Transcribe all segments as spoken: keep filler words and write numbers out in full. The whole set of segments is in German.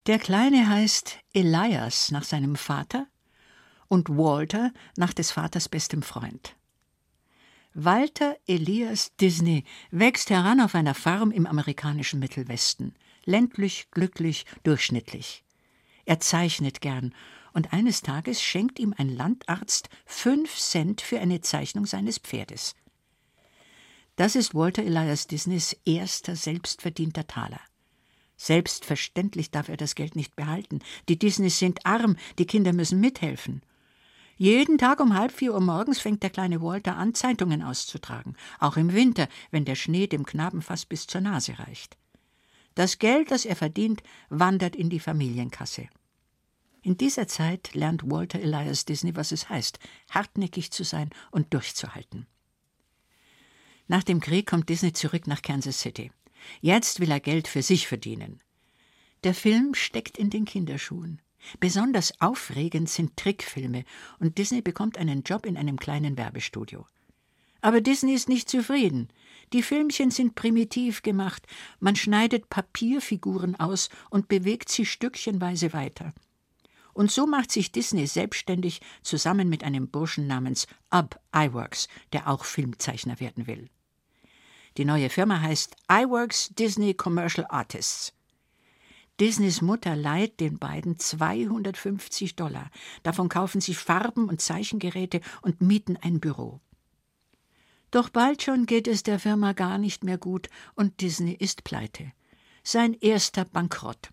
Der Kleine heißt Elias nach seinem Vater und Walter nach des Vaters bestem Freund. Walter Elias Disney wächst heran auf einer Farm im amerikanischen Mittelwesten. Ländlich, glücklich, durchschnittlich. Er zeichnet gern und eines Tages schenkt ihm ein Landarzt fünf Cent für eine Zeichnung seines Pferdes. Das ist Walter Elias Disneys erster selbstverdienter Taler. Selbstverständlich darf er das Geld nicht behalten. Die Disneys sind arm, die Kinder müssen mithelfen. Jeden Tag um halb vier Uhr morgens fängt der kleine Walter an, Zeitungen auszutragen. Auch im Winter, wenn der Schnee dem Knaben fast bis zur Nase reicht. Das Geld, das er verdient, wandert in die Familienkasse. In dieser Zeit lernt Walter Elias Disney, was es heißt, hartnäckig zu sein und durchzuhalten. Nach dem Krieg kommt Disney zurück nach Kansas City. Jetzt will er Geld für sich verdienen. Der Film steckt in den Kinderschuhen. Besonders aufregend sind Trickfilme und Disney bekommt einen Job in einem kleinen Werbestudio. Aber Disney ist nicht zufrieden. Die Filmchen sind primitiv gemacht. Man schneidet Papierfiguren aus und bewegt sie stückchenweise weiter. Und so macht sich Disney selbstständig zusammen mit einem Burschen namens Ub Iwerks, der auch Filmzeichner werden will. Die neue Firma heißt Iwerks Disney Commercial Artists. Disneys Mutter leiht den beiden zweihundertfünfzig Dollar. Davon kaufen sie Farben und Zeichengeräte und mieten ein Büro. Doch bald schon geht es der Firma gar nicht mehr gut und Disney ist pleite. Sein erster Bankrott.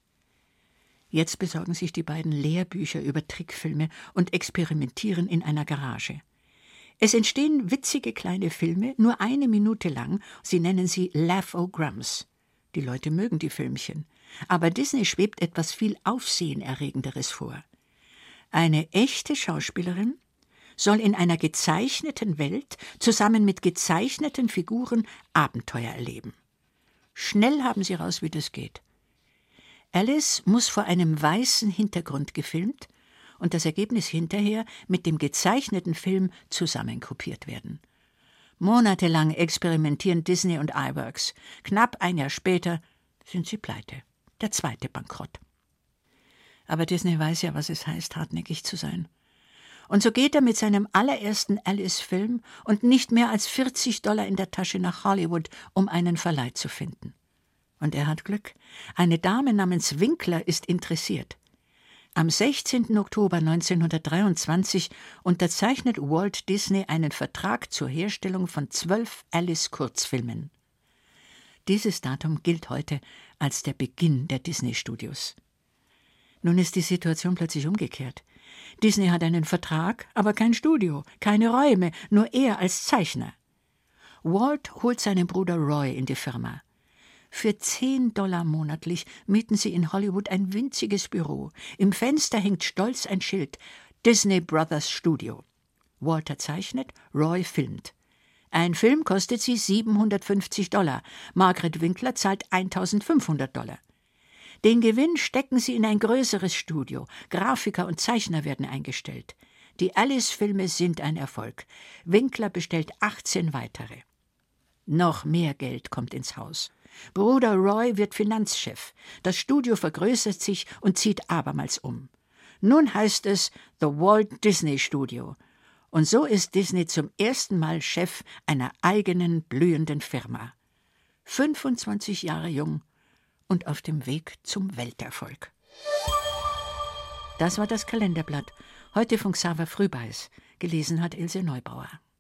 Jetzt besorgen sich die beiden Lehrbücher über Trickfilme und experimentieren in einer Garage. Es entstehen witzige kleine Filme, nur eine Minute lang. Sie nennen sie Laugh-O-Grams. Die Leute mögen die Filmchen. Aber Disney schwebt etwas viel Aufsehenerregenderes vor. Eine echte Schauspielerin soll in einer gezeichneten Welt zusammen mit gezeichneten Figuren Abenteuer erleben. Schnell haben sie raus, wie das geht. Alice muss vor einem weißen Hintergrund gefilmt und das Ergebnis hinterher mit dem gezeichneten Film zusammenkopiert werden. Monatelang experimentieren Disney und Iwerks. Knapp ein Jahr später sind sie pleite. Der zweite Bankrott. Aber Disney weiß ja, was es heißt, hartnäckig zu sein. Und so geht er mit seinem allerersten Alice-Film und nicht mehr als vierzig Dollar in der Tasche nach Hollywood, um einen Verleih zu finden. Und er hat Glück. Eine Dame namens Winkler ist interessiert. Am sechzehnten Oktober neunzehnhundertdreiundzwanzig unterzeichnet Walt Disney einen Vertrag zur Herstellung von zwölf Alice-Kurzfilmen. Dieses Datum gilt heute als der Beginn der Disney-Studios. Nun ist die Situation plötzlich umgekehrt. Disney hat einen Vertrag, aber kein Studio, keine Räume, nur er als Zeichner. Walt holt seinen Bruder Roy in die Firma. Für zehn Dollar monatlich mieten sie in Hollywood ein winziges Büro. Im Fenster hängt stolz ein Schild: Disney Brothers Studio. Walter zeichnet, Roy filmt. Ein Film kostet sie siebenhundertfünfzig Dollar. Margaret Winkler zahlt eintausendfünfhundert Dollar. Den Gewinn stecken sie in ein größeres Studio. Grafiker und Zeichner werden eingestellt. Die Alice-Filme sind ein Erfolg. Winkler bestellt achtzehn weitere. Noch mehr Geld kommt ins Haus. Bruder Roy wird Finanzchef. Das Studio vergrößert sich und zieht abermals um. Nun heißt es The Walt Disney Studio. Und so ist Disney zum ersten Mal Chef einer eigenen, blühenden Firma. fünfundzwanzig Jahre jung und auf dem Weg zum Welterfolg. Das war das Kalenderblatt, heute von Xaver Frühbeis. Gelesen hat Ilse Neubauer.